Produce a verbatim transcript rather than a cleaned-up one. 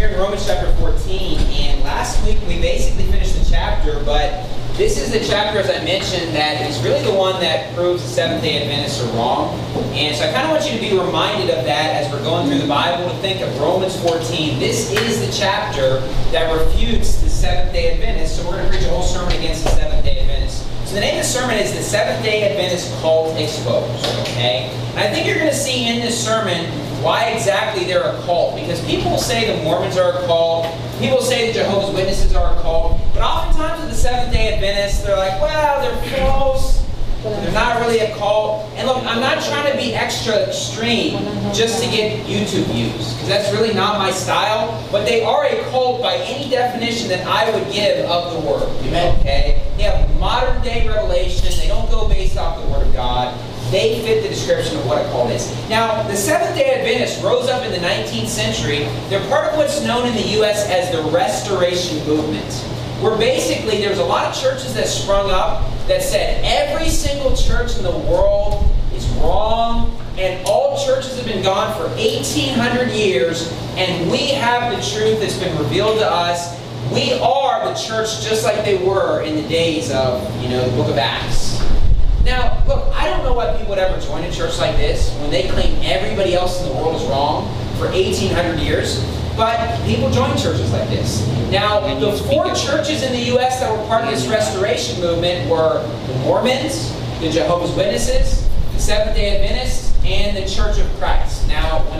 here in Romans chapter fourteen, and last week we basically finished the chapter, but this is the chapter, as I mentioned, that is really the one that proves the Seventh-day Adventists are wrong. And so I kind of want you to be reminded of that as we're going through the Bible, to think of Romans fourteen. This is the chapter that refutes the Seventh-day Adventists, so we're going to preach a whole sermon against the Seventh-day Adventists. So the name of the sermon is The Seventh-day Adventist Cult Exposed, okay? And I think you're going to see in this sermon why exactly they're a cult. Because people say the Mormons are a cult, people say the Jehovah's Witnesses are a cult, but oftentimes with the Seventh-day Adventists, they're like, well, they're close, but they're not really a cult. And look, I'm not trying to be extra extreme just to get YouTube views, because that's really not my style, but they are a cult by any definition that I would give of the Word. Okay? They have modern day revelation, they don't go based off the Word of God. They fit the description of what a cult is. Now, the Seventh-day Adventists rose up in the nineteenth century. They're part of what's known in the U S as the Restoration Movement, where basically there's a lot of churches that sprung up that said every single church in the world is wrong, and all churches have been gone for eighteen hundred years, and we have the truth that's been revealed to us. We are the church just like they were in the days of, you know, the book of Acts. Now, look, I don't know why people would ever join a church like this when they claim everybody else in the world is wrong for eighteen hundred years, but people join churches like this. Now, the four churches in the U S that were part of this restoration movement were the Mormons, the Jehovah's Witnesses, the Seventh-day Adventists, and the Church of Christ. Now, when